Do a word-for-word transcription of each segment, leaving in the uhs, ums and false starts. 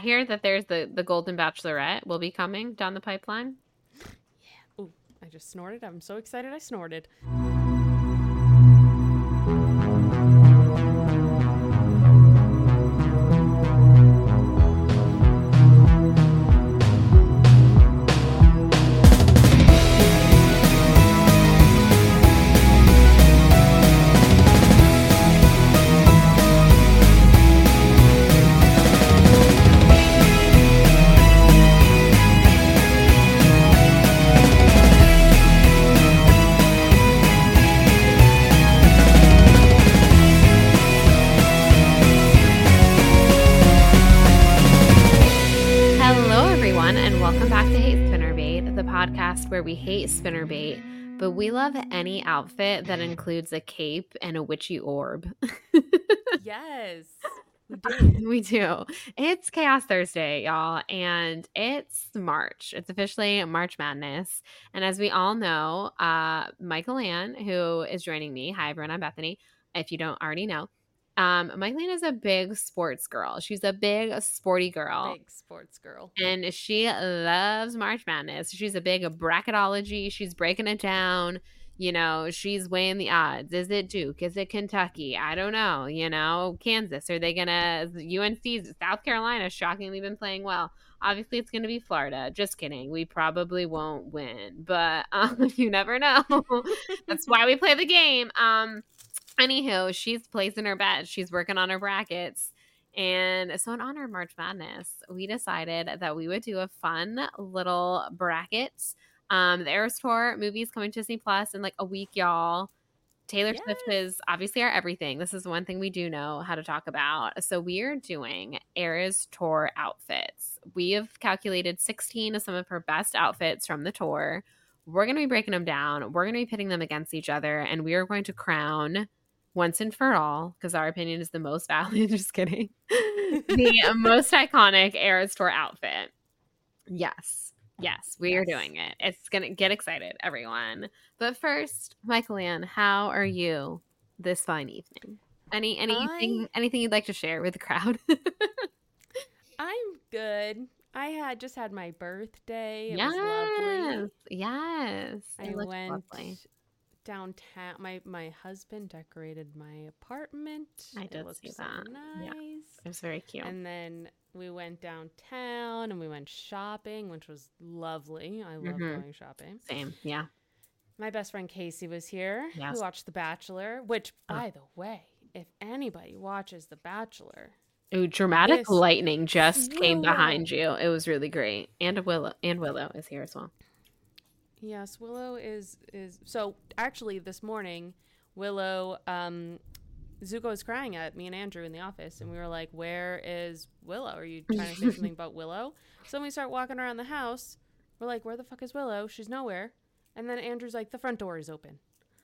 hear that there's the the Golden Bachelorette will be coming down the pipeline. Yeah. Ooh, I just snorted. I'm so excited I snorted. Where we hate spinnerbait, but we love any outfit that includes a cape and a witchy orb. Yes, we do. We do. It's Chaos Thursday, y'all, and it's March. It's officially March Madness. And as we all know, uh, Michael Ann, who is joining me, hi everyone, I'm Bethany, if you don't already know. Um, Michael Ann is a big sports girl. She's a big sporty girl. Big sports girl. And she loves March Madness. She's a big bracketology. She's breaking it down. You know, she's weighing the odds. Is it Duke? Is it Kentucky? I don't know. You know, Kansas. Are they going to – U N C, South Carolina, shockingly been playing well. Obviously, it's going to be Florida. Just kidding. We probably won't win. But um, you never know. That's why we play the game. Um, Anywho, she's placing her bets. She's working on her brackets. And so in honor of March Madness, we decided that we would do a fun little bracket. Um, the Eras Tour movie is coming to Disney Plus in like a week, y'all. Taylor Yes. Swift is obviously our everything. This is one thing we do know how to talk about. So we are doing Eras Tour outfits. We have calculated sixteen of some of her best outfits from the tour. We're going to be breaking them down. We're going to be pitting them against each other. And we are going to crown once and for all, because our opinion is the most valid. Just kidding. The most iconic Eras Tour outfit. Yes. Yes, we yes. are doing it. It's going to get excited, everyone. But first, Michael Ann, how are you this fine evening? Any anything I... anything you'd like to share with the crowd? I'm good. I had just had my birthday. It yes. was lovely. Yes. I went lovely. downtown. My my husband decorated my apartment. I did it see so that. Nice. Yeah. It was very cute. And then we went downtown and we went shopping, which was lovely. I love mm-hmm. going shopping. Same, yeah. My best friend Casey was here. Yes. Who watched The Bachelor, which, oh. by the way, if anybody watches The Bachelor, ooh, dramatic lightning just Willow. came behind you. It was really great. And Willow and Willow is here as well. Yes, Willow is is so actually this morning, Willow um Zuko was crying at me and Andrew in the office, and we were like, where is Willow? Are you trying to say something about Willow? So when we start walking around the house, we're like, where the fuck is Willow? She's nowhere. And then Andrew's like, the front door is open.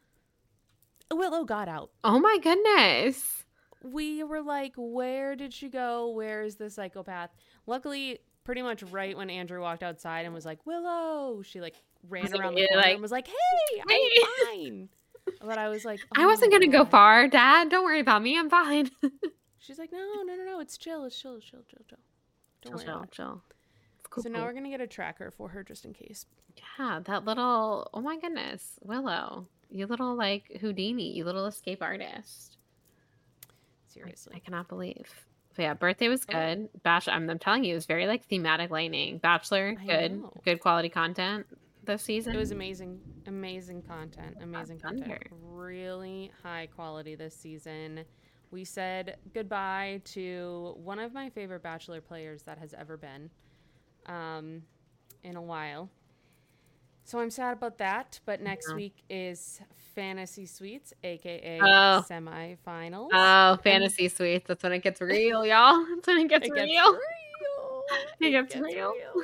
Willow got out. Oh my goodness. We were like, where did she go? Where is the psychopath? Luckily, pretty much right when Andrew walked outside and was like, Willow, she like ran around the corner like, and was like, hey, hey. I'm fine. But I was like, oh I wasn't going to go far, Dad. Don't worry about me. I'm fine. She's like, no, no, no, no. It's chill. It's chill. It's chill, chill, chill. Don't chill, worry chill, chill. Cool, so now cool. we're going to get a tracker for her just in case. Yeah, that little, oh my goodness, Willow. You little like Houdini. You little escape artist. Seriously. I, I cannot believe. But yeah, birthday was good. Oh. Bachelor, I'm, I'm telling you, it was very like thematic lightning. Bachelor, I good. know. Good quality content. This season. It was amazing, amazing content, amazing content, really high quality this season. We said goodbye to one of my favorite Bachelor players that has ever been um, in a while. So I'm sad about that, but next yeah. week is Fantasy Suites, aka oh. semifinals. Oh, Fantasy and- Suites. That's when it gets real, y'all. That's when it gets it real. Gets real. It, it gets, gets real. real.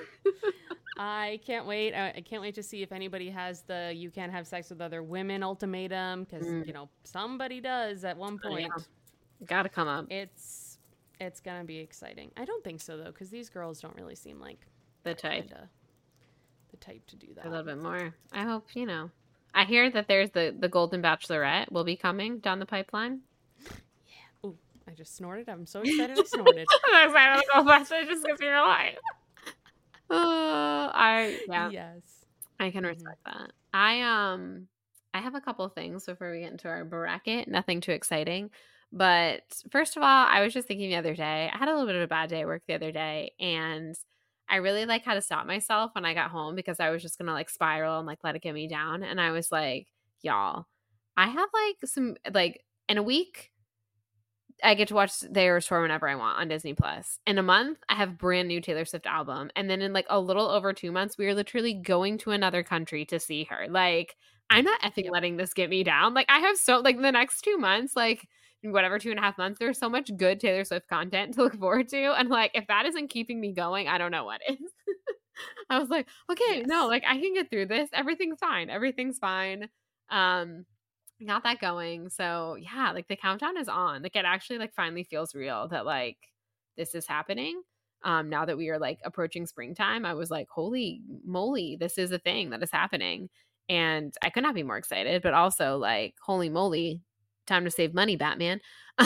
I can't wait. I can't wait to see if anybody has the you can't have sex with other women ultimatum, because, mm. you know, somebody does at one point. Yeah. Gotta come up. It's it's going to be exciting. I don't think so, though, because these girls don't really seem like the type. Kinda, the type to do that. A little bit more. I hope, you know. I hear that there's the, the Golden Bachelorette will be coming down the pipeline. Yeah. Ooh, I just snorted. I'm so excited I snorted. I'm excited to go fast. It just gives me your life. Oh, I yeah. Yes. I can respect mm-hmm. that. I um I have a couple things before we get into our bracket. Nothing too exciting. But first of all, I was just thinking the other day, I had a little bit of a bad day at work the other day, and I really like had to stop myself when I got home because I was just gonna like spiral and like let it get me down. And I was like, y'all, I have like some like in a week I get to watch their tour whenever I want on Disney Plus. In a month, I have brand new Taylor Swift album. And then in like a little over two months, we are literally going to another country to see her. Like, I'm not effing yep. letting this get me down. Like, I have so like the next two months, like whatever, two and a half months, there's so much good Taylor Swift content to look forward to. And like, if that isn't keeping me going, I don't know what is. I was like, okay, yes. no, like I can get through this. Everything's fine. Everything's fine. Um, got that going. So yeah, like the countdown is on. Like it actually like finally feels real that like this is happening. Um, now that we are like approaching springtime, I was like, holy moly, this is a thing that is happening. And I could not be more excited, but also like, holy moly, time to save money, Batman.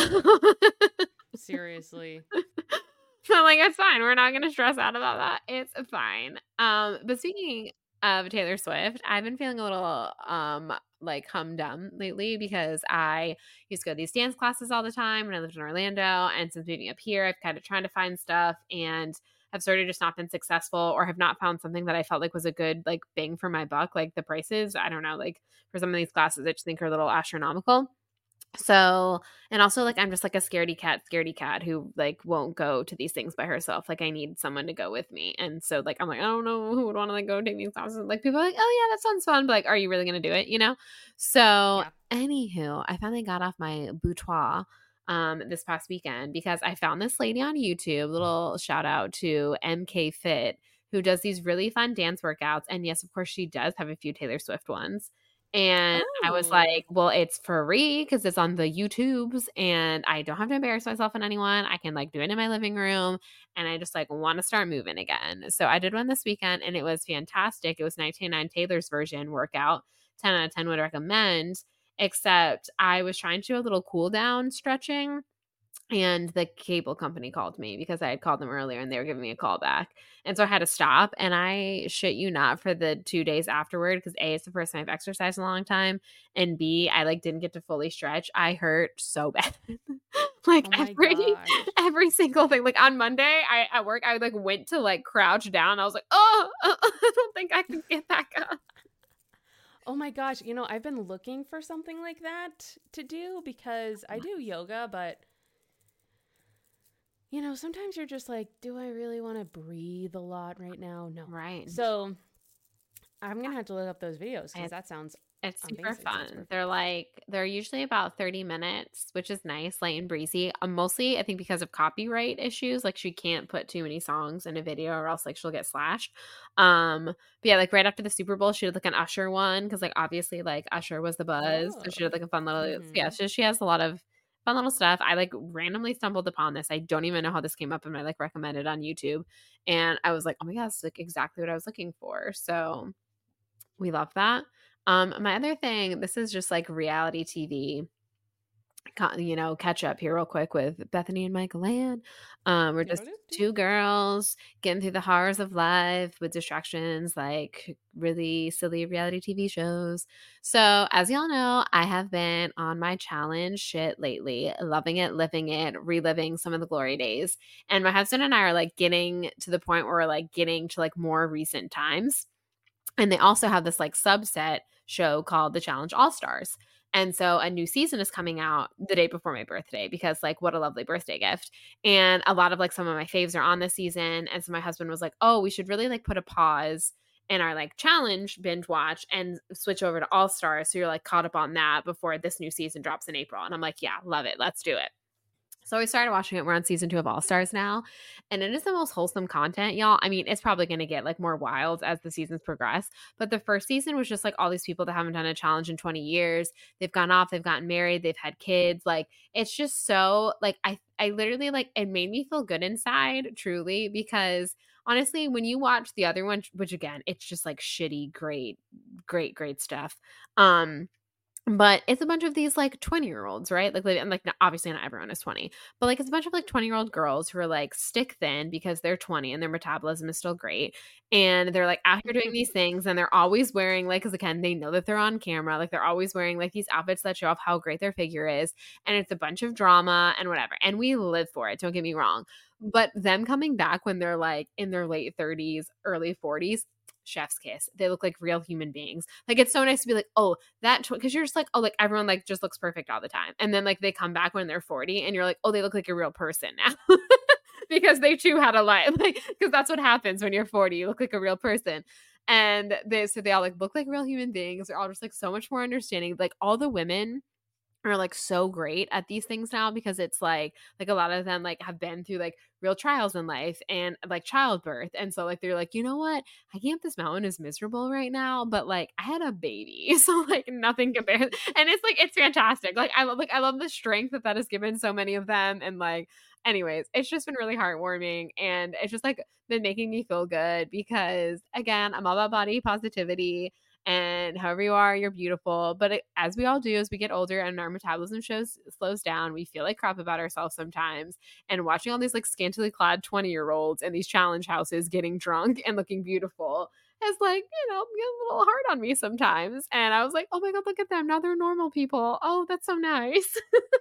Seriously. So like, it's fine. We're not going to stress out about that. It's fine. Um, but speaking of Taylor Swift, I've been feeling a little um like humdum lately because I used to go to these dance classes all the time when I lived in Orlando, and since moving up here, I've kind of tried to find stuff and have sort of just not been successful or have not found something that I felt like was a good like bang for my buck. Like the prices, I don't know, like for some of these classes, I just think are a little astronomical. So, and also like I'm just like a scaredy cat, scaredy cat who like won't go to these things by herself. Like I need someone to go with me. And so like I'm like, I don't know who would want to like go take these classes. Like people are like, oh yeah, that sounds fun. But like, are you really gonna do it? You know? So yeah. Anywho, I finally got off my boudoir um this past weekend because I found this lady on YouTube. Little shout out to M K Fit, who does these really fun dance workouts. And yes, of course, she does have a few Taylor Swift ones. And oh. I was like, well, it's free because it's on the YouTubes and I don't have to embarrass myself in anyone. I can like do it in my living room and I just like want to start moving again. So I did one this weekend and it was fantastic. It was nineteen ninety-nine Taylor's version workout. ten out of ten would recommend, except I was trying to do a little cool down stretching. And the cable company called me because I had called them earlier and they were giving me a call back. And so I had to stop. And I shit you not for the two days afterward because A, it's the first time I've exercised in a long time. And B, I like didn't get to fully stretch. I hurt so bad. like oh every every single thing. Like on Monday I at work, I like went to like crouch down. I was like, oh, uh, I don't think I can get back up. Oh my gosh. You know, I've been looking for something like that to do because I do yoga, but you know, sometimes you're just like, do I really want to breathe a lot right now? No. Right. So I'm going to have to look up those videos because that sounds It's super fun. Sounds they're like, they're usually about thirty minutes, which is nice, light and breezy. Um, mostly, I think because of copyright issues, like she can't put too many songs in a video or else like she'll get slashed. Um, but yeah, like right after the Super Bowl, she did like an Usher one because like obviously like Usher was the buzz. Oh. So she did like a fun little, mm-hmm. yeah, so she has a lot of fun little stuff. I like randomly stumbled upon this. I don't even know how this came up and I like recommended on YouTube. And I was like, oh my God, it's like exactly what I was looking for. So we love that. Um, my other thing, this is just like reality T V, you know, catch up here real quick with Bethany and Michael Ann. Um, we're just two girls getting through the horrors of life with distractions like really silly reality T V shows. So as y'all know, I have been on my challenge shit lately, loving it, living it, reliving some of the glory days. And my husband and I are like getting to the point where we're like getting to like more recent times. And they also have this like subset show called The Challenge All-Stars. And so a new season is coming out the day before my birthday because like what a lovely birthday gift. And a lot of like some of my faves are on this season. And so my husband was like, oh, we should really like put a pause in our like challenge binge watch and switch over to All-Stars. So you're like caught up on that before this new season drops in April. And I'm like, yeah, love it. Let's do it. So we started watching it. We're on season two of All-Stars now. And it is the most wholesome content, y'all. I mean, it's probably going to get like more wild as the seasons progress. But the first season was just like all these people that haven't done a challenge in twenty years. They've gone off, they've gotten married, they've had kids. Like, it's just so like, I, I literally like, it made me feel good inside, truly, because honestly, when you watch the other one, which again, it's just like shitty, great, great, great stuff. Um, But it's a bunch of these, like, twenty-year-olds, right? Like, and, like, obviously not everyone is twenty, but, like, it's a bunch of, like, twenty-year-old girls who are, like, stick thin because they're twenty and their metabolism is still great, and they're, like, out here doing these things, and they're always wearing, like, because again, they know that they're on camera, like, they're always wearing, like, these outfits that show off how great their figure is, and it's a bunch of drama and whatever, and we live for it, don't get me wrong. But them coming back when they're, like, in their late thirties, early forties, chef's kiss. They look like real human beings. Like, it's so nice to be like, oh, that, because you're just like, oh, like, everyone, like, just looks perfect all the time. And then, like, they come back when they're forty and you're like, oh, they look like a real person now. Because they too had a life. Like, because that's what happens when you're forty. You look like a real person. And they, so they all, like, look like real human beings. They're all just, like, so much more understanding. Like, all the women are, like, so great at these things now, because it's like like a lot of them, like, have been through, like, real trials in life and, like, childbirth, and so, like, they're like, you know what, hiking up this mountain is miserable right now, but, like, I had a baby, so, like, nothing compares. And it's like, it's fantastic. Like, I love like I love the strength that that has given so many of them. And, like, anyways, it's just been really heartwarming, and it's just, like, been making me feel good, because again, I'm all about body positivity, and however you are, you're beautiful. But it, as we all do, as we get older and our metabolism shows slows down, we feel like crap about ourselves sometimes. And watching all these, like, scantily clad twenty year olds in these challenge houses getting drunk and looking beautiful is, like, you know, get a little hard on me sometimes. And I was like, oh my God, look at them. Now they're normal people. Oh, that's so nice.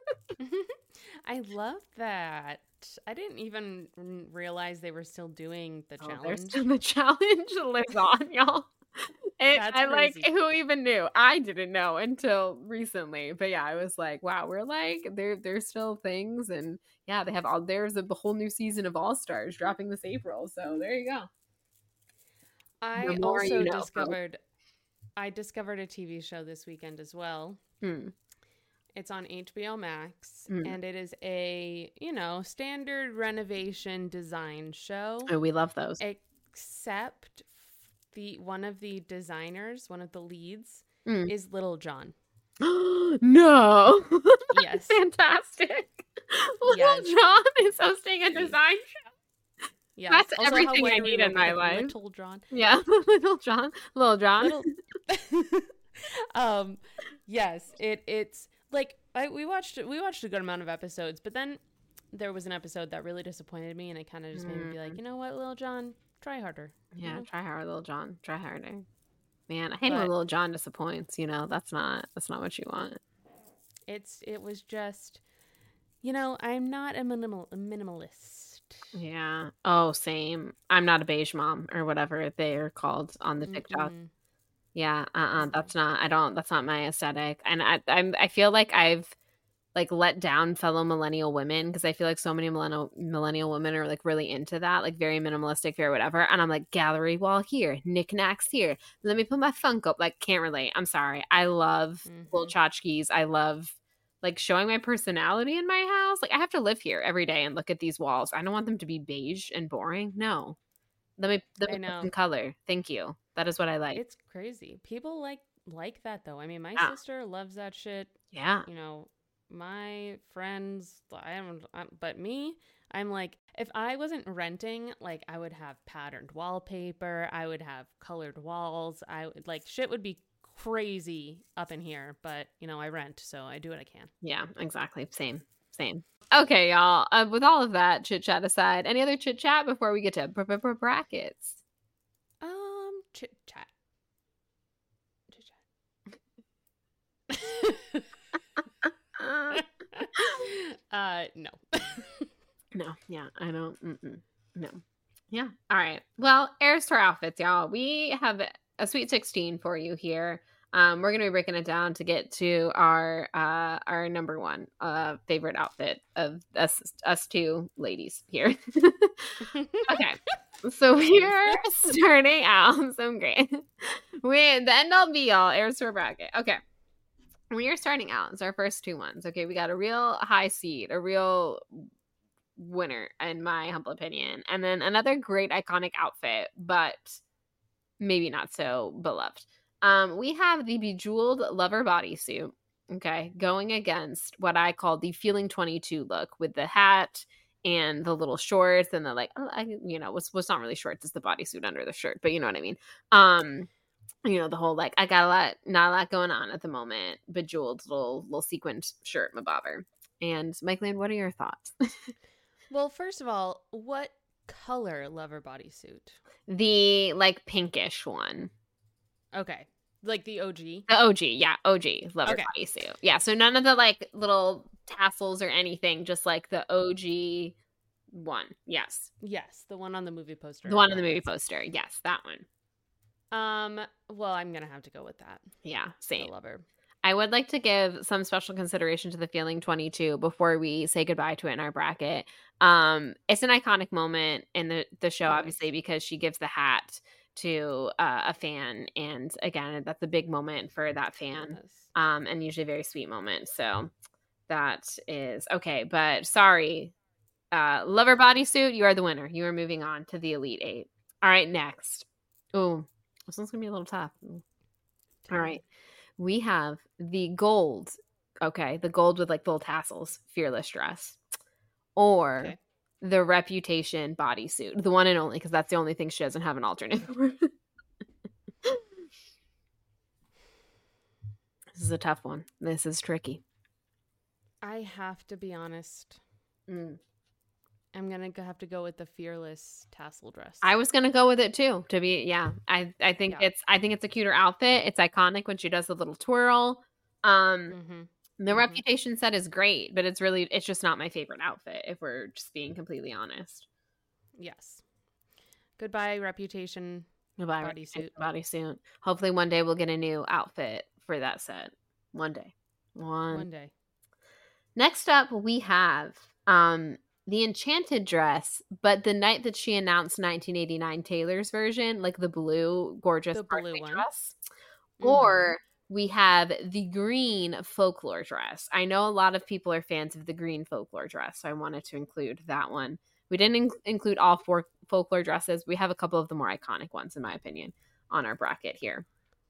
I love that. I didn't even realize they were still doing the Oh, challenge. still the challenge lives on, y'all. And I like, who even knew? I didn't know until recently. But yeah, I was like, wow, we're like, there there's still things. And yeah, they have all, there's a whole new season of All Stars dropping this April. So there you go. I also you know, discovered folks. I discovered a T V show this weekend as well. Hmm. It's on H B O Max, mm. and it is a, you know, standard renovation design show. Oh, we love those. Except the one of the designers, one of the leads, mm. is Little John. No. Yes. Fantastic. Little yes. John is hosting a design show. Yeah. That's also, everything I need in my life. Little John. Yeah. Little John. Little John. Little... um, yes, it it's like I, we watched we watched a good amount of episodes, but then there was an episode that really disappointed me, and it kind of just mm. made me be like, you know what, Little John, try harder. Yeah, know? try harder, Little John. Try harder. Man, I hate but, when Little John disappoints. You know, that's not that's not what you want. It's it was just, you know, I'm not a minimal a minimalist. Yeah. Oh, same. I'm not a beige mom or whatever they are called on the TikTok. Mm-mm. Yeah. Uh. Uh-uh, that's not. I don't. That's not my aesthetic. And I. I'm. I feel like I've like let down fellow millennial women, because I feel like so many millennial millennial women are like really into that, like very minimalistic, very whatever. And I'm like, gallery wall here, knickknacks here. Let me put my Funko. Like, can't relate. I'm sorry. I love mm-hmm. little tchotchkes. I love like showing my personality in my house. Like, I have to live here every day and look at these walls. I don't want them to be beige and boring. No. Let me, let me put some color. Thank you. That is what I like. It's crazy. People like like that though. I mean, my yeah. sister loves that shit. Yeah. You know, my friends, I don't, but me, I'm like, if I wasn't renting, like, I would have patterned wallpaper. I would have colored walls. I would like shit would be crazy up in here, but you know, I rent, so I do what I can. Yeah, exactly. Same, same. Okay, y'all. Uh, with all of that chit chat aside, any other chit chat before we get to b- b- b- brackets? Um, chit chat. Chit chat. uh, no. No. Yeah, I don't. Mm-mm. No. Yeah. All right. Well, heirs to our outfits, y'all. We have a sweet sixteen for you here. Um, we're gonna be breaking it down to get to our uh our number one uh favorite outfit of us us two ladies here. Okay. So we're starting out. So great. We the end all be all heirs to our bracket. Okay. We are starting out. It's our first two ones. Okay, we got a real high seed, a real winner, in my humble opinion. And then another great iconic outfit, but maybe not so beloved. Um, we have the bejeweled lover bodysuit, okay, going against what I call the Feeling twenty-two look, with the hat and the little shorts and the like, I, you know, what's what's not really shorts, it's the bodysuit under the shirt, but you know what I mean. Um, you know, the whole like, I got a lot, not a lot going on at the moment, bejeweled little little sequined shirt, my bobber. And Mike Land, what are your thoughts? Well, first of all, what color Lover bodysuit? The like pinkish one. Okay. Like the O G? The O G, yeah, O G Lover Okay. bodysuit. Yeah, so none of the like little tassels or anything, just like the O G one. Yes. Yes, the one on the movie poster. The one on the movie poster. Yes, that one. Um, well, I'm going to have to go with that. Yeah, same. The Lover. I would like to give some special consideration to the Feeling twenty-two before we say goodbye to it in our bracket. Um, it's an iconic moment in the, the show, Always. obviously, because she gives the hat to uh, a fan. And again, that's a big moment for that fan. Yes. Um, and usually a very sweet moment. So that is okay. But sorry, uh, Lover bodysuit, you are the winner. You are moving on to the Elite Eight. All right, next. Oh, this one's going to be a little tough. All right. We have the gold, okay, the gold with like little tassels, Fearless dress, or Okay. the Reputation bodysuit, the one and only, because that's the only thing she doesn't have an alternate for. This is a tough one. This is tricky. I have to be honest. Mm. I'm going to have to go with the Fearless tassel dress. I was gonna go with it too. To be, yeah, I I think Yeah. it's I think it's a cuter outfit. It's iconic when she does the little twirl. Um, Mm-hmm. the Mhm. Reputation set is great, but it's really it's just not my favorite outfit. If we're just being completely honest. Yes. Goodbye, Reputation Goodbye, bodysuit. Bodysuit. Hopefully, one day we'll get a new outfit for that set. One day. One. One day. Next up, we have um the Enchanted dress, but the night that she announced nineteen eighty-nine Taylor's version, like the blue, gorgeous The blue birthday one. dress. Mhm. Or we have the green folklore dress. I know a lot of people are fans of the green folklore dress, so I wanted to include that one. We didn't in- include all four folklore dresses. We have a couple of the more iconic ones, in my opinion, on our bracket here.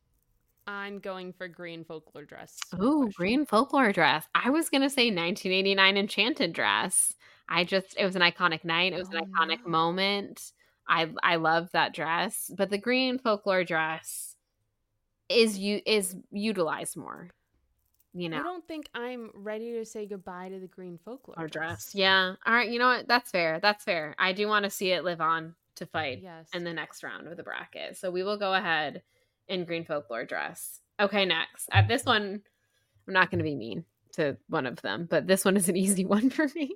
I'm going for green folklore dress. Ooh, green folklore dress. I was going to say nineteen eighty-nine Enchanted dress. I just, it was an iconic night. It was Oh, an iconic no. moment. I I love that dress. But the green folklore dress is you is utilized more. You know. I don't think I'm ready to say goodbye to the green folklore Or dress. dress. Yeah. All right. You know what? That's fair. That's fair. I do want to see it live on to fight Yes. in the next round of the bracket. So we will go ahead in green folklore dress. Okay, next. At this one, I'm not going to be mean to one of them, but this one is an easy one for me.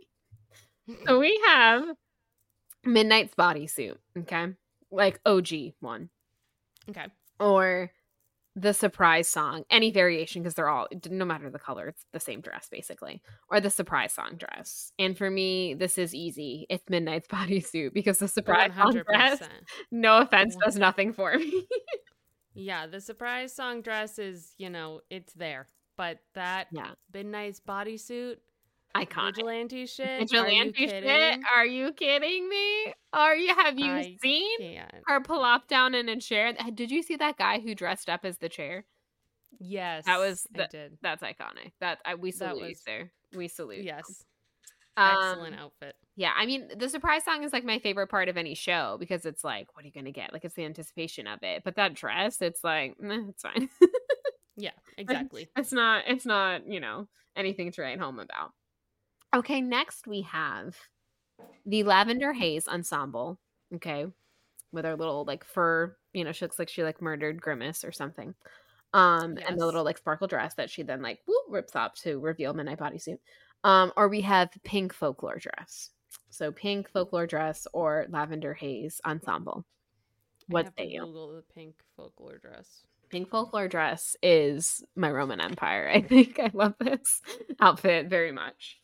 So we have Midnight's bodysuit. Okay. Like O G one. Okay. Or the surprise song, any variation, because they're all, no matter the color, it's the same dress basically, or the surprise song dress. And for me, this is easy. It's Midnight's bodysuit, because the surprise song dress, no offense, does nothing for me. Yeah, the surprise song dress is, you know, it's there, but that yeah, Midnight's bodysuit, iconic vigilante shit. Vigilante shit? Are you kidding me? Are you? Have you I seen can't. her plop down in a chair? Did you see that guy who dressed up as the chair? Yes, that was. I That, did. That's iconic. That I, we salute was, you, sir. We salute. Yes, you. excellent um, outfit. Yeah, I mean, the surprise song is like my favorite part of any show, because it's like, what are you gonna get? Like, it's the anticipation of it. But that dress, it's like, eh, it's fine. Yeah, exactly. It's not. It's not. You know, anything to write home about. Okay, next we have the Lavender Haze ensemble. Okay, with her little like fur. You know, she looks like she like murdered Grimace or something. Um, Yes. and the little like sparkle dress that she then like whoop, rips off to reveal Midnight bodysuit. Um, or we have pink folklore dress. So pink folklore dress or Lavender Haze ensemble. What I have say to you? Google the pink folklore dress. Pink folklore dress is my Roman Empire. I think I love this outfit very much.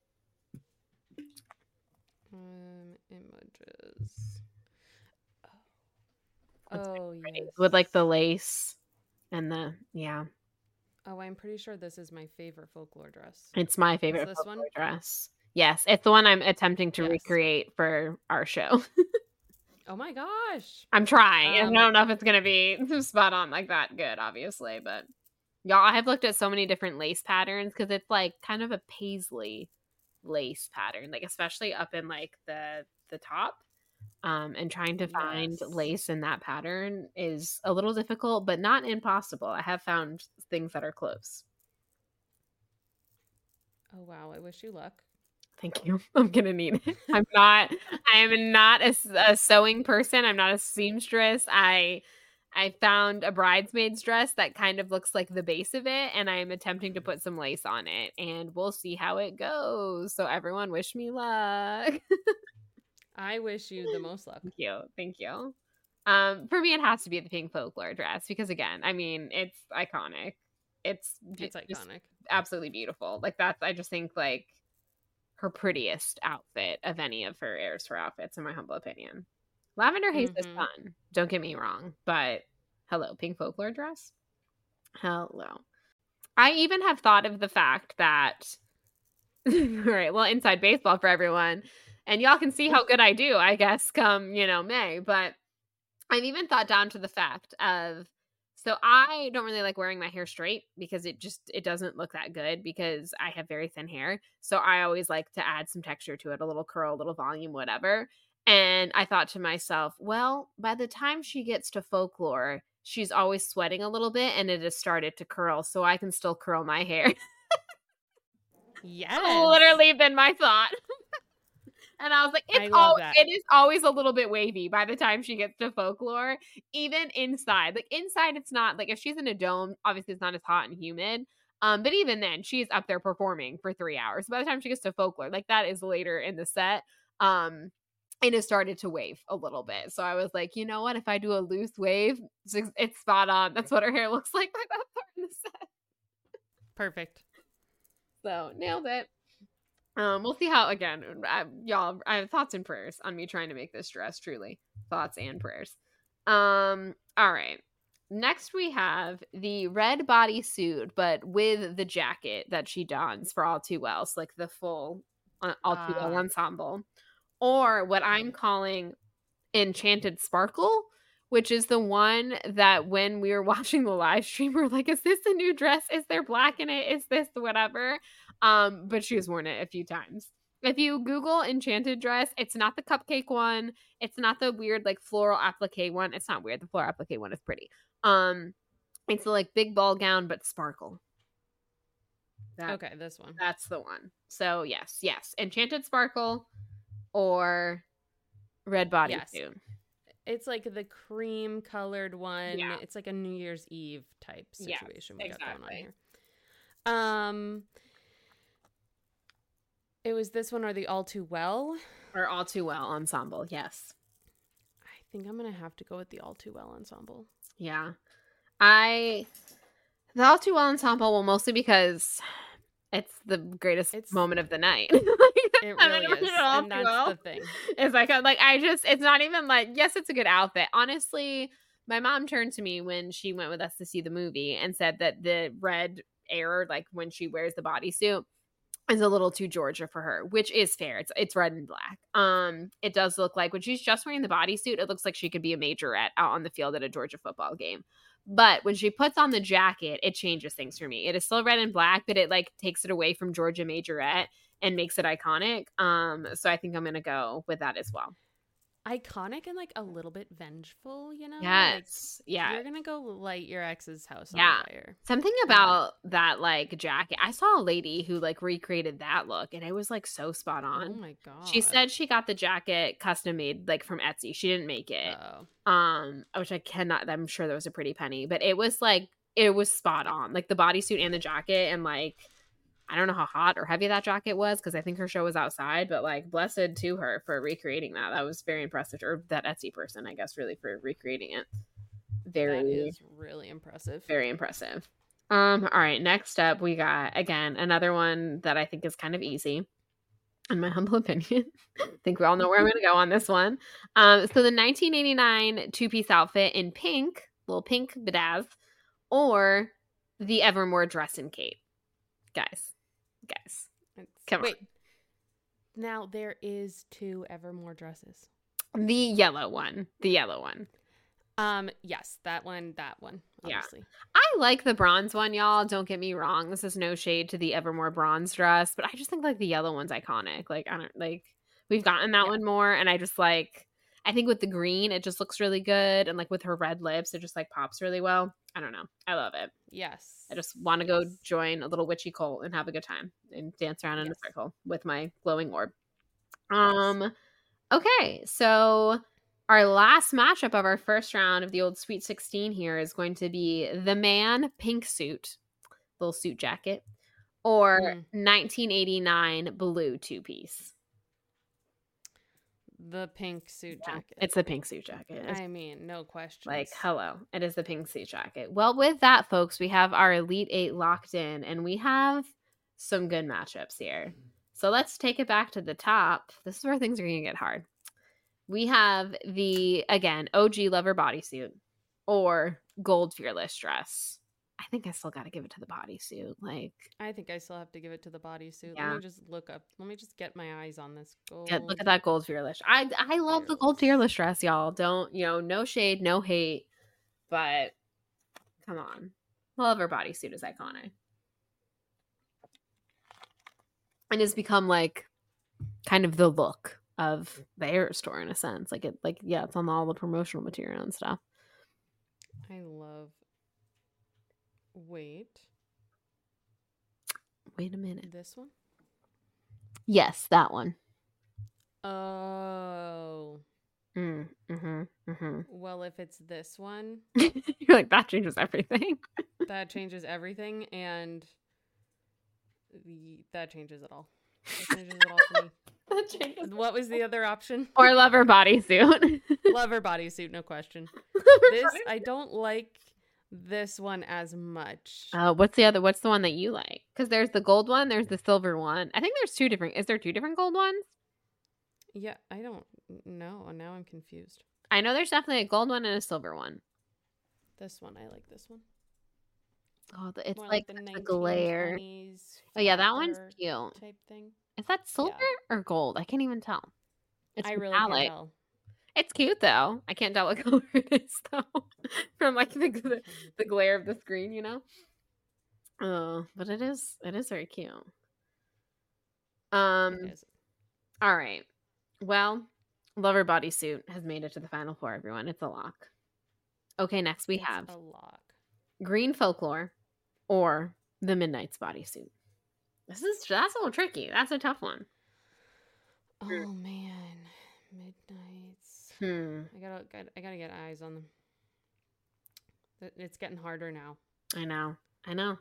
Um, images. Oh, oh yes. With like the lace and the yeah. Oh, I'm pretty sure this is my favorite folklore dress. It's my favorite this folklore one? dress. Yes, it's the one I'm attempting to Yes. recreate for our show. Oh my gosh. I'm trying. Um, I don't know if it's going to be spot on like that good, obviously, but y'all, I have looked at so many different lace patterns, because it's like kind of a paisley lace pattern, like especially up in like the the top. Um, and trying to find Yes. lace in that pattern is a little difficult, but not impossible. I have found things that are close. Oh, wow. I wish you luck. Thank you. I'm gonna need it. I'm not I am not a, a sewing person. I'm not a seamstress. I I found a bridesmaid's dress that kind of looks like the base of it, and I am attempting to put some lace on it, and we'll see how it goes. So everyone wish me luck. I wish you the most luck. Thank you. Thank you. Um, for me, it has to be the pink folklore dress because, again, I mean, it's iconic. It's It's just iconic. absolutely beautiful. Like that's, I just think like her prettiest outfit of any of her heirs for outfits, in my humble opinion. Lavender Haze is Mm-hmm. fun. Don't get me wrong, but hello, pink folklore dress. Hello. I even have thought of the fact that, all right, well, inside baseball for everyone, and y'all can see how good I do, I guess, come, you know, May, but I've even thought down to the fact of, so I don't really like wearing my hair straight because it just, it doesn't look that good because I have very thin hair. So I always like to add some texture to it, a little curl, a little volume, whatever. And I thought to myself, well, by the time she gets to folklore, she's always sweating a little bit and it has started to curl. So I can still curl my hair. Yes. Literally been my thought. And I was like, it's I all love that. it is always a little bit wavy by the time she gets to folklore, even inside. Like inside, it's not like if she's in a dome, obviously it's not as hot and humid. Um, but even then, she's up there performing for three hours. By the time she gets to folklore, like that is later in the set. Um, and it started to wave a little bit. So I was like, you know what? If I do a loose wave, it's, it's spot on. That's what her hair looks like by that part in the set. Perfect. So nailed it. Um, we'll see how, again, I, y'all, I have thoughts and prayers on me trying to make this dress, truly. Thoughts and prayers. Um, all right. Next, we have the red bodysuit, but with the jacket that she dons for All Too Well. So, like the full uh, All Too Well Ah. ensemble. Or what I'm calling Enchanted Sparkle, which is the one that when we were watching the live stream, we are like, is this a new dress? Is there black in it? Is this whatever? Um, but she has worn it a few times. If you Google enchanted dress, it's not the cupcake one. It's not the weird like floral applique one. It's not weird. The floral applique one is pretty. Um, it's the like big ball gown but sparkle. That, okay, this one. That's the one. So yes, yes, enchanted sparkle or red bodysuit. Yes. It's like the cream colored one. Yeah. It's like a New Year's Eve type situation yes, we got exactly. going on here. Um, it was this one or the All Too Well? Or All Too Well ensemble, yes. I think I'm going to have to go with the All Too Well ensemble. Yeah. I, the All Too Well ensemble, well, mostly because it's the greatest it's, moment of the night. It really is. And that's well. the thing. It's like, like, I just, it's not even like, yes, it's a good outfit. Honestly, my mom turned to me when she went with us to see the movie and said that the red air, like when she wears the bodysuit, is a little too Georgia for her, which is fair. It's it's red and black. Um, it does look like when she's just wearing the bodysuit, it looks like she could be a majorette out on the field at a Georgia football game. But when she puts on the jacket, it changes things for me. It is still red and black, but it like takes it away from Georgia majorette and makes it iconic. Um, so I think I'm gonna go with that as well. Iconic and like a little bit vengeful, you know? Yes. Like, yeah. You're gonna go light your ex's house yeah. on fire. Something about yeah. that like jacket. I saw a lady who like recreated that look and it was like so spot on. Oh my god. She said she got the jacket custom made like from Etsy. She didn't make it. Oh. Um, which I cannot I'm sure that was a pretty penny, but it was like it was spot on. Like the bodysuit and the jacket and like I don't know how hot or heavy that jacket was because I think her show was outside, but like blessed to her for recreating that. That was very impressive. Or that Etsy person, I guess, really for recreating it. Very, that is really impressive. Very impressive. Um, all right, next up we got again another one that I think is kind of easy, in my humble opinion. I think we all know where I'm gonna go on this one. Um, so the nineteen eighty-nine two-piece outfit in pink, little pink bedazzle, or the Evermore dress and cape. Guys. Guys, it's, come wait. on. Now there is two Evermore dresses. The yellow one. The yellow one. Um, yes, that one, that one, obviously. Yeah. I like the bronze one, y'all. Don't get me wrong. This is no shade to the Evermore bronze dress, but I just think like the yellow one's iconic. Like, I don't like we've gotten that yeah. one more, and I just like I think with the green, it just looks really good. And like with her red lips, it just like pops really well. I don't know. I love it. Yes. I just want to yes. go join a little witchy cult and have a good time and dance around in Yes. a circle with my glowing orb. Um, yes. Okay. So our last matchup of our first round of the old Sweet sixteen here is going to be the man pink suit, little suit jacket, or mm. nineteen eighty-nine blue two piece. The pink suit yeah, jacket. It's the pink suit jacket. It's, I mean, no question. Like, hello. It is the pink suit jacket. Well, with that, folks, we have our Elite Eight locked in, and we have some good matchups here. So let's take it back to the top. This is where things are going to get hard. We have the, again, O G Lover bodysuit or Gold Fearless dress. I think I still got to give it to the bodysuit. Like, I think I still have to give it to the bodysuit. Yeah. Let me just look up. Let me just get my eyes on this gold. Yeah, look at that Gold Fearless. I I love Fearless. the Gold Fearless dress, y'all. Don't, you know, no shade, no hate, but come on. Love her bodysuit is iconic. And it's become like kind of the look of the Eras store in a sense. Like it like yeah, it's on all the promotional material and stuff. I love Wait. Wait a minute. This one? Yes, that one. Oh. Mm, mm-hmm, mm-hmm. Well, if it's this one... You're like, that changes everything. That changes everything, and the, that changes it all. That changes it all for me. That changes. What was the other option? Or Lover bodysuit. Lover bodysuit, no question. This, I don't like... this one as much. Uh, what's the other? What's the one that you like? Because there's the gold one, there's the silver one. I think there's two different. Is there two different gold ones? Yeah, I don't know. Now I'm confused. I know there's definitely a gold one and a silver one. This one, I like this one. Oh, the, it's More like, like the, the glare. Oh yeah, that one's cute. Type thing. Is that silver yeah. or gold? I can't even tell. It's I really can't tell. It's cute though. I can't tell what color it is though from like the, the the glare of the screen, you know. Oh, uh, but it is it is very cute. Um, all right. Well, Lover bodysuit has made it to the final four. Everyone, it's a lock. Okay, next we it's have a lock. Green Folklore or the Midnight's bodysuit. This is that's a little tricky. That's a tough one. Oh man, Midnight's. Hmm. I gotta, gotta, I gotta get eyes on them. It's getting harder now. I know. I know.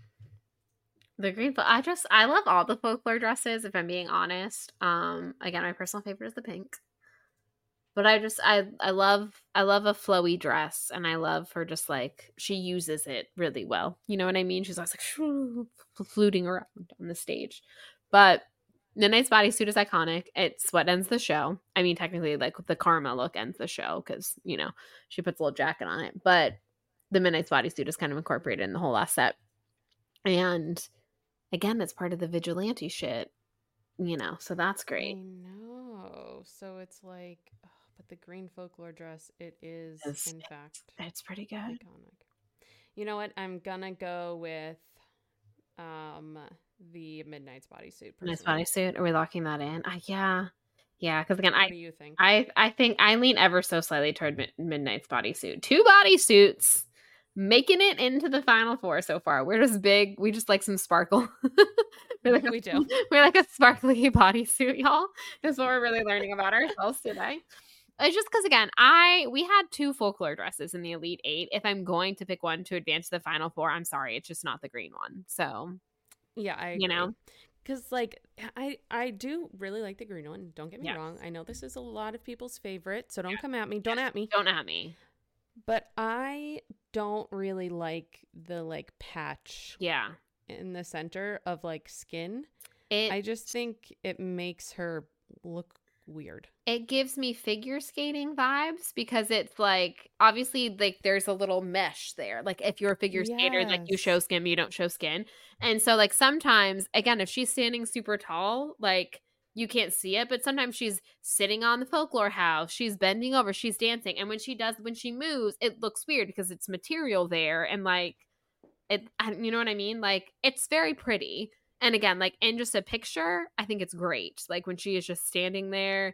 The green, I just, I love all the folklore dresses, if I'm being honest. Um, again, my personal favorite is the pink. But I just, I, I love, I love a flowy dress, and I love her just like, she uses it really well. You know what I mean? She's always like, shoo, fluting around on the stage. But Midnight's bodysuit is iconic. It's what ends the show. I mean, technically, like the Karma look ends the show because, you know, she puts a little jacket on it. But the Midnight's bodysuit is kind of incorporated in the whole last set. And again, it's part of the vigilante shit, you know, so that's great. I know. So it's like, oh, but the green folklore dress, it is, it's, in fact, it's pretty good. Iconic. You know what? I'm gonna go with um the Midnight's bodysuit. Midnight's bodysuit. Are we locking that in? Uh, yeah, yeah. Because again, what I do you think? I I think I lean ever so slightly toward Mid- Midnight's bodysuit. Two bodysuits making it into the final four so far. We're just big. We just like some sparkle. we're like we a, do. We're like a sparkly bodysuit, y'all. That's what we're really learning about ourselves today. It's just because, again, I we had two folklore dresses in the Elite Eight. If I'm going to pick one to advance to the final four, I'm sorry, it's just not the green one. So, yeah, I agree. You know, because like I I do really like the green one. Don't get me yes. wrong. I know this is a lot of people's favorite, so don't yeah. come at me. Don't at me. Don't at me. But I don't really like the like patch. Yeah. In the center of like skin. It, I just think it makes her look weird. It gives me figure skating vibes because it's like obviously like there's a little mesh there. Like if you're a figure yes. skater, like you show skin, but you don't show skin. And so like sometimes, again, if she's standing super tall, like you can't see it, but sometimes she's sitting on the folklore house, she's bending over, she's dancing, and when she does, when she moves, it looks weird because it's material there, and like it, you know what I mean? Like it's very pretty. And again, like in just a picture, I think it's great. Like when she is just standing there,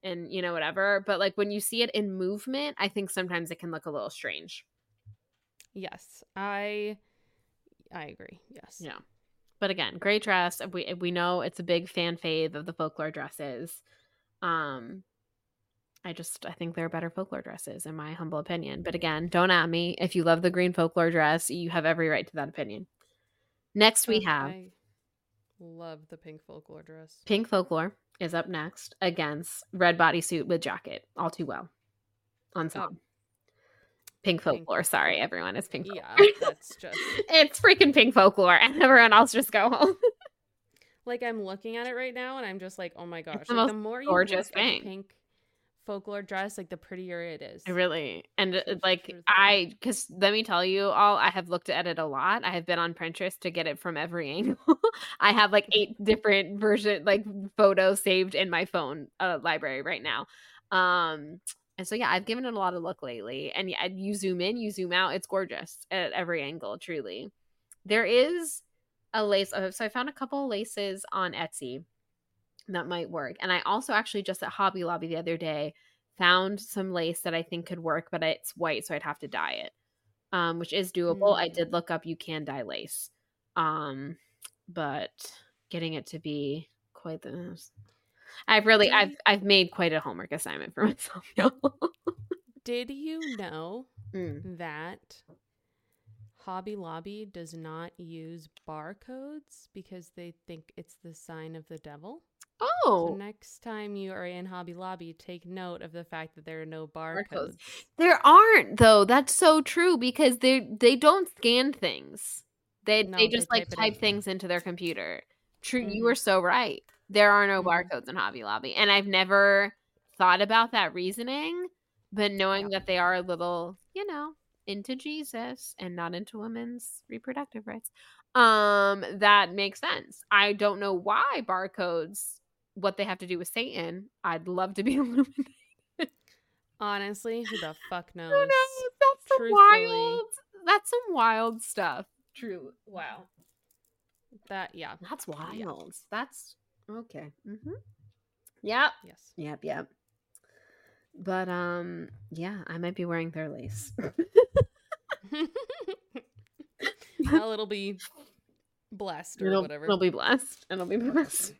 and, you know, whatever. But like when you see it in movement, I think sometimes it can look a little strange. Yes, I I agree. Yes. Yeah. But again, great dress. We we know it's a big fan fave of the folklore dresses. Um, I just I think there are better folklore dresses in my humble opinion. But again, don't at me. If you love the green folklore dress, you have every right to that opinion. Next we Ugh, have I love the pink folklore dress. Pink Folklore is up next against red bodysuit with jacket. All too well. Ensemble. Oh. Pink Folklore. Pink. Sorry, everyone. It's Pink Folklore. Yeah, that's just... it's freaking Pink Folklore, and everyone else just go home. Like, I'm looking at it right now, and I'm just like, oh my gosh. It's the, like, most the more you gorgeous look thing. at the pink folklore dress, like, the prettier it is. Really. And, uh, like, truthfully. I, because let me tell you all, I have looked at it a lot. I have been on Pinterest to get it from every angle. I have, like, eight different version, like, photos saved in my phone uh, library right now. Um... And so, yeah, I've given it a lot of look lately. And yeah, you zoom in, you zoom out. It's gorgeous at every angle, truly. There is a lace. So I found a couple of laces on Etsy that might work. And I also actually just at Hobby Lobby the other day found some lace that I think could work, but it's white, so I'd have to dye it, um, which is doable. Mm. I did look up you can dye lace. Um, but getting it to be quite the... I've really, did, I've, I've made quite a homework assignment for myself. Did you know mm. that Hobby Lobby does not use barcodes because they think it's the sign of the devil? Oh. So next time you are in Hobby Lobby, take note of the fact that there are no barcodes. barcodes. There aren't, though. That's so true because they they don't scan things. They no, they just they like type, type things into their computer. True, mm-hmm. You were so right. There are no mm-hmm. barcodes in Hobby Lobby. And I've never thought about that reasoning, but knowing yeah. that they are a little, you know, into Jesus and not into women's reproductive rights, um, that makes sense. I don't know why barcodes, what they have to do with Satan. I'd love to be illuminated. Honestly, who the fuck knows? Who knows? That's some wild, that's some wild stuff. True. Wow. That, yeah. That's wild. Yeah. That's... Okay. Mm-hmm. Yep. Yes. Yep. Yep. But um, yeah, I might be wearing their lace. Well, it'll be blessed or it'll, whatever. It'll be blessed. It'll be blessed.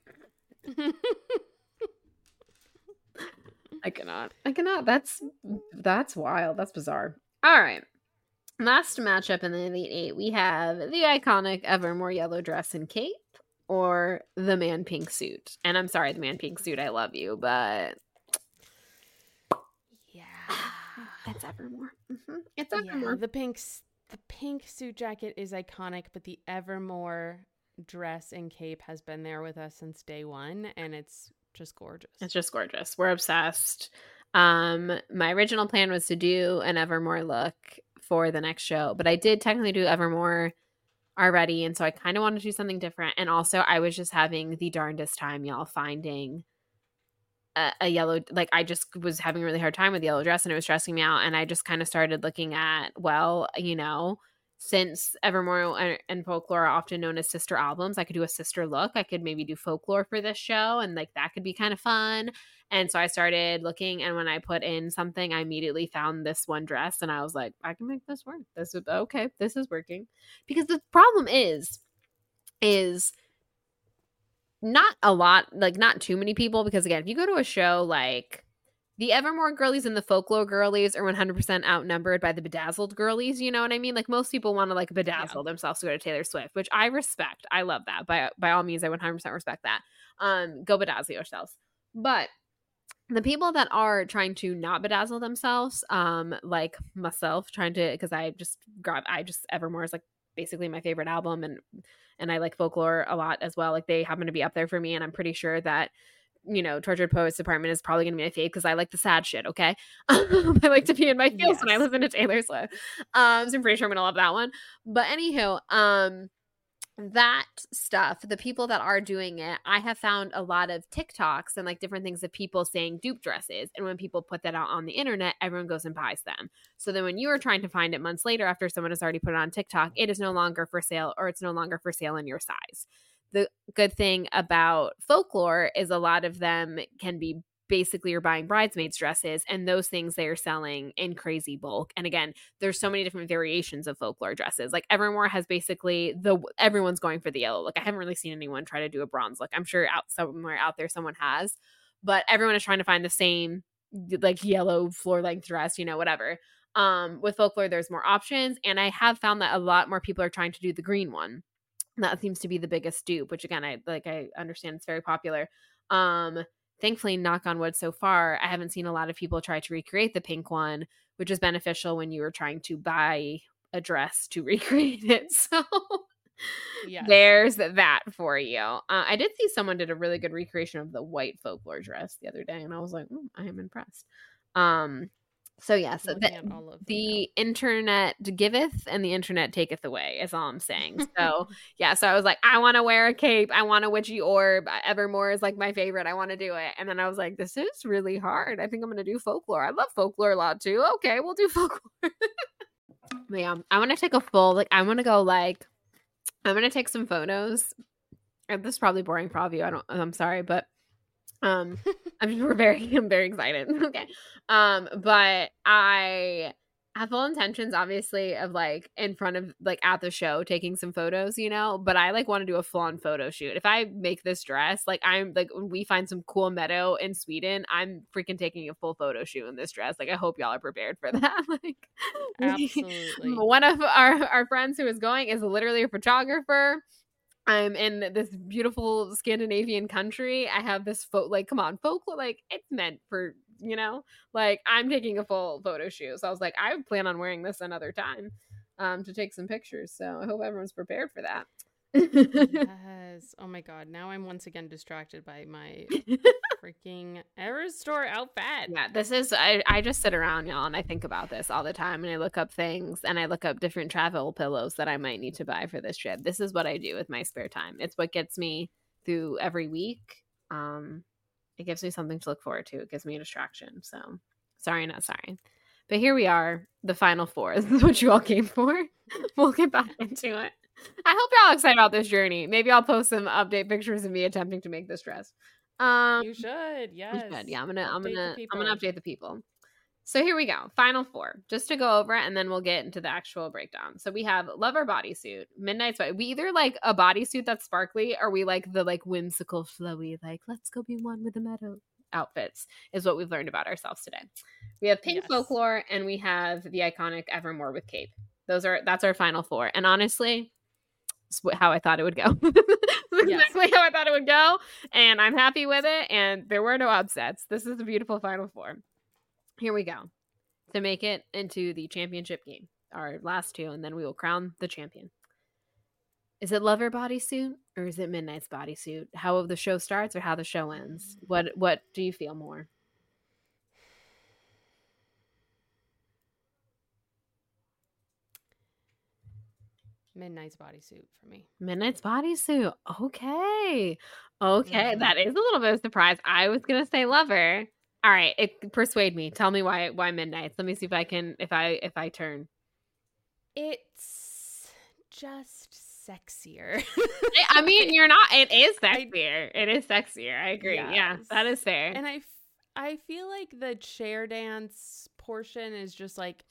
I cannot. I cannot. That's that's wild. That's bizarre. All right. Last matchup in the Elite Eight, we have the iconic Evermore yellow dress and cape, or the man pink suit. And I'm sorry, the man pink suit, I love you, but yeah, it's Evermore. Mm-hmm. It's Evermore. Yeah, the pink, the pink suit jacket is iconic, but the Evermore dress and cape has been there with us since day one, and it's just gorgeous. It's just gorgeous. We're obsessed. Um, my original plan was to do an Evermore look for the next show, but I did technically do Evermore already, and so I kind of wanted to do something different. And also I was just having the darndest time, y'all, finding a, a yellow, like I just was having a really hard time with the yellow dress, and it was stressing me out. And I just kind of started looking at, well, you know, since Evermore and, and Folklore are often known as sister albums, I could do a sister look. I could maybe do Folklore for this show, and like that could be kind of fun. And so I started looking, and when I put in something, I immediately found this one dress, and I was like, I can make this work. This is okay. This is working. Because the problem is, is not a lot, like not too many people. Because again, if you go to a show like the Evermore girlies and the Folklore girlies are one hundred percent outnumbered by the Bedazzled girlies. You know what I mean? Like most people want to like bedazzle yeah. themselves to go to Taylor Swift, which I respect. I love that. By by all means, I one hundred percent respect that. Um, go bedazzle yourselves. But the people that are trying to not bedazzle themselves, um, like myself, trying to, because I just grab, I just Evermore is like basically my favorite album, and and I like Folklore a lot as well. Like they happen to be up there for me, and I'm pretty sure that, you know, Tortured Poets Department is probably gonna be my fave because I like the sad shit. Okay, I like to be in my feels yes. when I listen to Taylor Swift. Um, so I'm pretty sure I'm gonna love that one. But anywho, um. that stuff, the people that are doing it, I have found a lot of TikToks and like different things of people saying dupe dresses. And when people put that out on the internet, everyone goes and buys them. So then when you are trying to find it months later after someone has already put it on TikTok, it is no longer for sale, or it's no longer for sale in your size. The good thing about Folklore is a lot of them can be basically are buying bridesmaids dresses, and those things they are selling in crazy bulk. And again, there's so many different variations of folklore dresses. Like Evermore has basically the everyone's going for the yellow look. I haven't really seen anyone try to do a bronze look. I'm sure out somewhere out there someone has, but everyone is trying to find the same like yellow floor length dress, you know, whatever. Um, with folklore, there's more options, and I have found that a lot more people are trying to do the green one. That seems to be the biggest dupe, which again, I like. I understand it's very popular. Um, thankfully, knock on wood, so far, I haven't seen a lot of people try to recreate the pink one, which is beneficial when you were trying to buy a dress to recreate it. So yes. There's that for you. Uh, I did see someone did a really good recreation of the white folklore dress the other day, and I was like, mm, I am impressed. Um, so yeah, so the, the internet giveth and the internet taketh away is all I'm saying. So yeah, so I was like, I want to wear a cape. I want a witchy orb. Evermore is like my favorite. I want to do it. And then I was like, this is really hard. I think I'm going to do folklore. I love folklore a lot too. Okay, we'll do folklore. But yeah, I want to take a full, like, I want to go like, I'm going to take some photos. And this is probably boring for all of you. I don't, I'm sorry, but um, I'm just, we're very, I'm very excited. Okay. Um, but I have full intentions, obviously, of like in front of, like at the show, taking some photos, you know, but I like want to do a full on photo shoot. If I make this dress, like I'm like, when we find some cool meadow in Sweden, I'm freaking taking a full photo shoot in this dress. Like, I hope y'all are prepared for that. Like, absolutely. One of our, our friends who is going is literally a photographer. I'm in this beautiful Scandinavian country. I have this photo, like, come on, folklore, like, it's meant for, you know, like, I'm taking a full photo shoot. So I was like, I plan on wearing this another time um, to take some pictures. So I hope everyone's prepared for that. Yes. Oh my God. Now I'm once again distracted by my freaking Eras Store outfit. Yeah, this is, I, I just sit around, y'all, and I think about this all the time, and I look up things, and I look up different travel pillows that I might need to buy for this trip. This is what I do with my spare time. It's what gets me through every week. Um, it gives me something to look forward to. It gives me a distraction. So sorry, not sorry. But here we are, the final four. This is what you all came for. We'll get back into it. I hope y'all excited about this journey. Maybe I'll post some update pictures of me attempting to make this dress. Um, you should, yes. You should. Yeah, I'm gonna, update I'm gonna, I'm gonna update the people. So here we go. Final four, just to go over it, and then we'll get into the actual breakdown. So we have Lover bodysuit, Midnight's body. We either like a bodysuit that's sparkly, or we like the like whimsical, flowy, like let's go be one with the meadow outfits. Is what we've learned about ourselves today. We have pink yes. folklore, and we have the iconic Evermore with cape. Those are that's our final four. And honestly, it's how I thought it would go. Yes. Exactly how I thought it would go, and I'm happy with it, and there were no upsets. This is a beautiful final four. Here we go to make it into the championship game, our last two, and then we will crown the champion. Is it Lover bodysuit or is it Midnight's bodysuit? How the show starts or how the show ends? What what do you feel more? Midnight's bodysuit for me. Midnight's bodysuit. Okay. Okay. Mm-hmm. That is a little bit of a surprise. I was going to say Lover. All right. It, persuade me. Tell me why, why Midnight's. Let me see if I can, if I, if I turn. It's just sexier. I mean, you're not, it is sexier. I, it is sexier. I agree. Yes. Yeah, that is fair. And I, I feel like the chair dance portion is just like,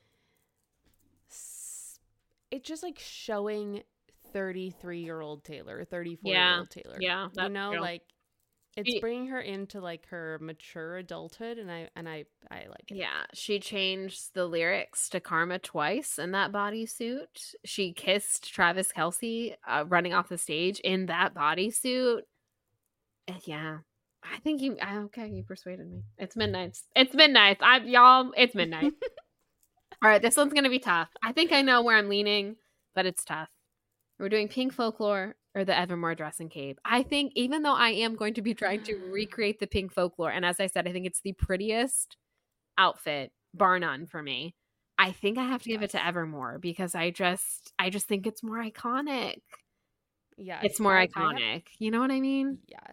it's just like showing thirty-three year old Taylor, thirty-four year old yeah. Taylor. Yeah. You know, true. Like it's bringing her into like her mature adulthood, and I and I I like it. Yeah, she changed the lyrics to Karma twice in that bodysuit. She kissed Travis Kelce uh, running off the stage in that bodysuit. Yeah, I think you. Okay, you persuaded me. It's Midnight's. It's Midnight's. I y'all. It's Midnight. All right, this one's gonna be tough. I think I know where I'm leaning, but it's tough. We're doing pink folklore or the Evermore dress and cape. I think even though I am going to be trying to recreate the pink folklore, and as I said, I think it's the prettiest outfit, bar none for me. I think I have to yes. give it to Evermore because I just, I just think it's more iconic. Yeah, it's more I, iconic. Have, you know what I mean? Yes,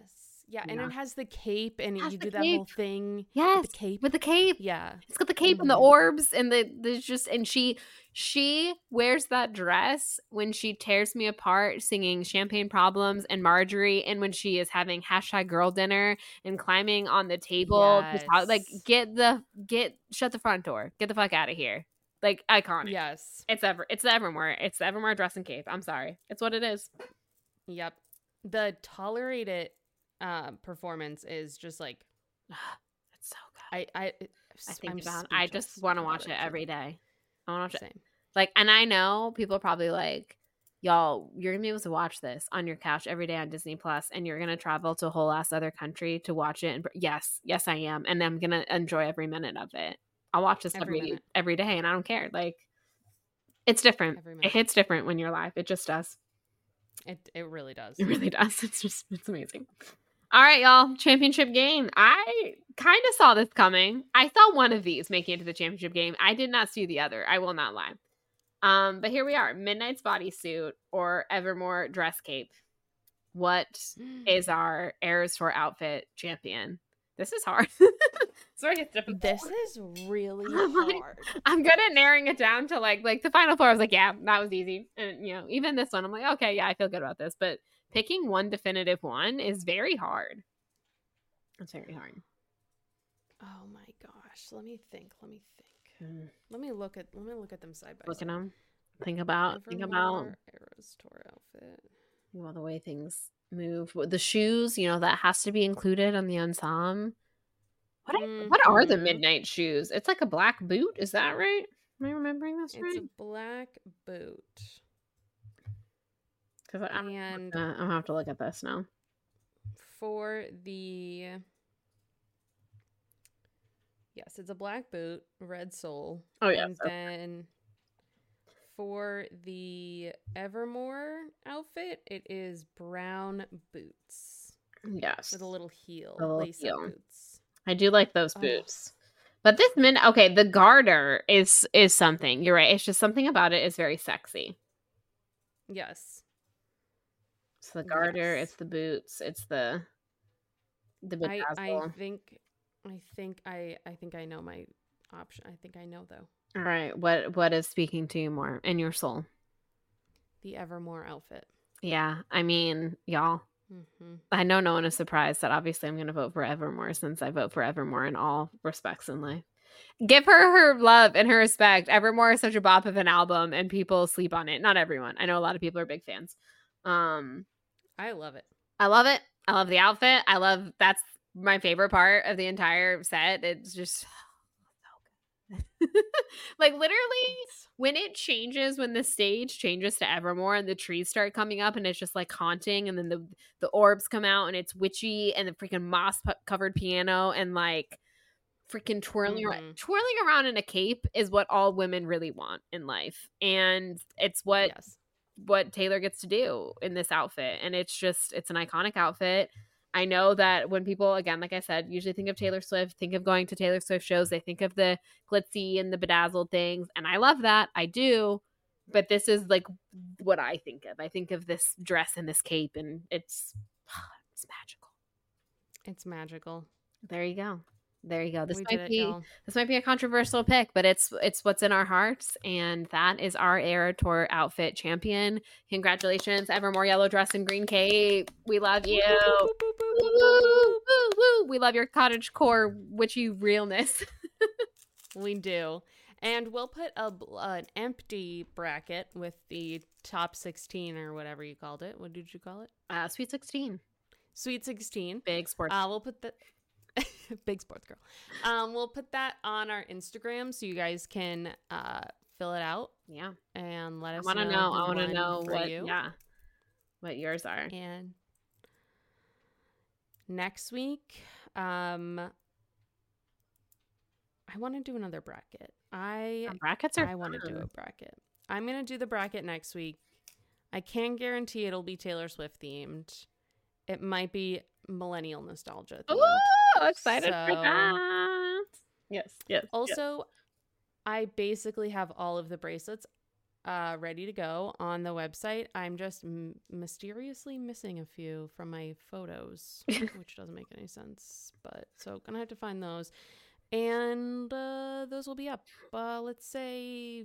Yeah, you and know? it has the cape, and It has you the do that cape. whole thing Yes, with the cape. with the cape. Yeah. It's got the cape Mhm. and the orbs and the there's just and she she wears that dress when she tears me apart singing Champagne Problems and Marjorie, and when she is having hashtag girl dinner and climbing on the table to talk, like Yes. get the get shut the front door. Get the fuck out of here. Like iconic. Yes. It's ever it's the Evermore. It's the Evermore dress and cape. I'm sorry. It's what it is. Yep. The Tolerate It uh, performance is just like It's so good. I I I think I'm about it. I just speechless want to about watch it, it, every truly. day. I want to watch it. Same. Like, and I know people are probably like, y'all, you're gonna be able to watch this on your couch every day on Disney Plus, and you're gonna travel to a whole ass other country to watch it. And yes, yes, I am, and I'm gonna enjoy every minute of it. I'll watch this Every every minute. every day, and I don't care. Like, it's different. Every It minute. hits different when you're live. It just does. It it really does. It really does. It's just it's amazing. All right, y'all. Championship game. I kind of saw this coming. I saw one of these making it to the championship game. I did not see the other. I will not lie. Um, but here we are. Midnight's bodysuit or Evermore dress cape. What is our Eras Tour outfit champion? This is hard. Sorry, it's difficult. This is really I'm like- hard. I'm good at narrowing it down to like like the final four. I was like, yeah, that was easy. And you know, even this one, I'm like, okay, yeah, I feel good about this. But picking one definitive one is very hard. It's very hard. Oh my gosh. Let me think. Let me think. Mm. Let me look at let me look at them side by Look at side. them. Think about think about Evermore Eras Tour outfit. you know, the way things move. The shoes, you know, that has to be included on the ensemble. What I, what are the Mhm. midnight shoes? It's like a black boot. Is that right? Am I remembering this It's right? a black boot. Because I'm, And uh, I'm gonna have to look at this now. for the yes, it's a black boot, red sole. Oh, yes, And okay. then for the Evermore outfit, it is brown boots Yes, with a little heel, A little lace heel. up boots. I do like those Oh. boots. But this min okay, the garter is is something. You're right. It's just something about it is very sexy. Yes. So the garter, Yes. it's the boots, it's the the I I bedazzle. think I think I I think I know my option. I think I know though. All right, what what is speaking to you more in your soul? The Evermore outfit. Yeah, I mean, y'all. Mm-hmm. I know no one is surprised that obviously I'm going to vote for Evermore since I vote for Evermore in all respects in life. Give her her love and her respect. Evermore is such a bop of an album and people sleep on it. Not everyone. I know a lot of people are big fans. Um, I love it. I love it. I love the outfit. I love that's my favorite part of the entire set. It's just so good. Like literally when it changes, when the stage changes to Evermore and the trees start coming up and it's just like haunting, and then the the orbs come out and it's witchy and the freaking moss pu- covered piano and like freaking twirling around, Mhm. twirling around in a cape is what all women really want in life, and it's what Yes. what Taylor gets to do in this outfit, and it's just it's an iconic outfit. I know that when people, again, like I said, usually think of Taylor Swift, think of going to Taylor Swift shows, they think of the glitzy and the bedazzled things, and I love that. I do. But this is like what I think of. I think of this dress and this cape, and it's it's magical. It's magical. There you go. There you go. This we might did it, be y'all. this might be a controversial pick, but it's it's what's in our hearts, and that is our Era Tour outfit champion. Congratulations, Evermore yellow dress and green cape. We love you. Woo, woo, woo, woo, Woo, woo, woo. woo, woo. We love your cottage core witchy realness. We do. And we'll put a bl- an empty bracket with the top sixteen or whatever you called it. What did you call it? Uh, Sweet sixteen. Sweet sixteen. Big sports. Uh, we'll put the big sports girl. Um, we'll put that on our Instagram so you guys can uh, fill it out Yeah. and let I us want to know. know. who I want to won know for what you. yeah. What yours are. And next week, um, I want to do another bracket. I Uh, brackets are I want to do fun. a bracket. I'm gonna do the bracket next week. I can't guarantee it'll be Taylor Swift themed. It might be millennial nostalgia themed. Ooh, excited for So- that. Yes, yes. yes. Also, I basically have all of the bracelets uh, ready to go on the website. I'm just m- mysteriously missing a few from my photos, which doesn't make any sense. But so gonna have to find those. And uh, those will be up, uh, let's say,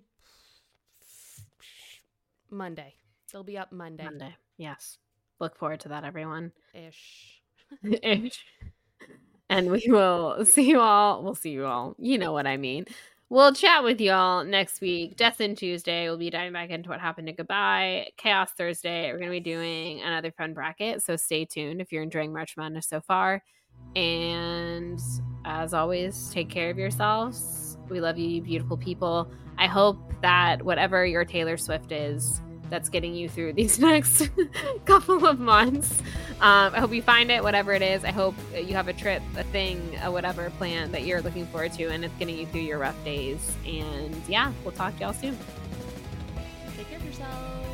Monday. They'll be up Monday. Monday, yes. Look forward to that, everyone. Ish. Ish. And we will see you all. We'll see you all. You know what I mean. We'll chat with you all next week. Destin Tuesday. We'll be diving back into what happened to Goodbye. Chaos Thursday. We're going to be doing another fun bracket. So stay tuned if you're enjoying March Madness so far. And as always, take care of yourselves. We love you, you beautiful people. I hope that whatever your Taylor Swift is, that's getting you through these next couple of months. Um, I hope you find it, whatever it is. I hope you have a trip, a thing, a whatever plan that you're looking forward to, and it's getting you through your rough days. And yeah, we'll talk to y'all soon. Take care of yourself.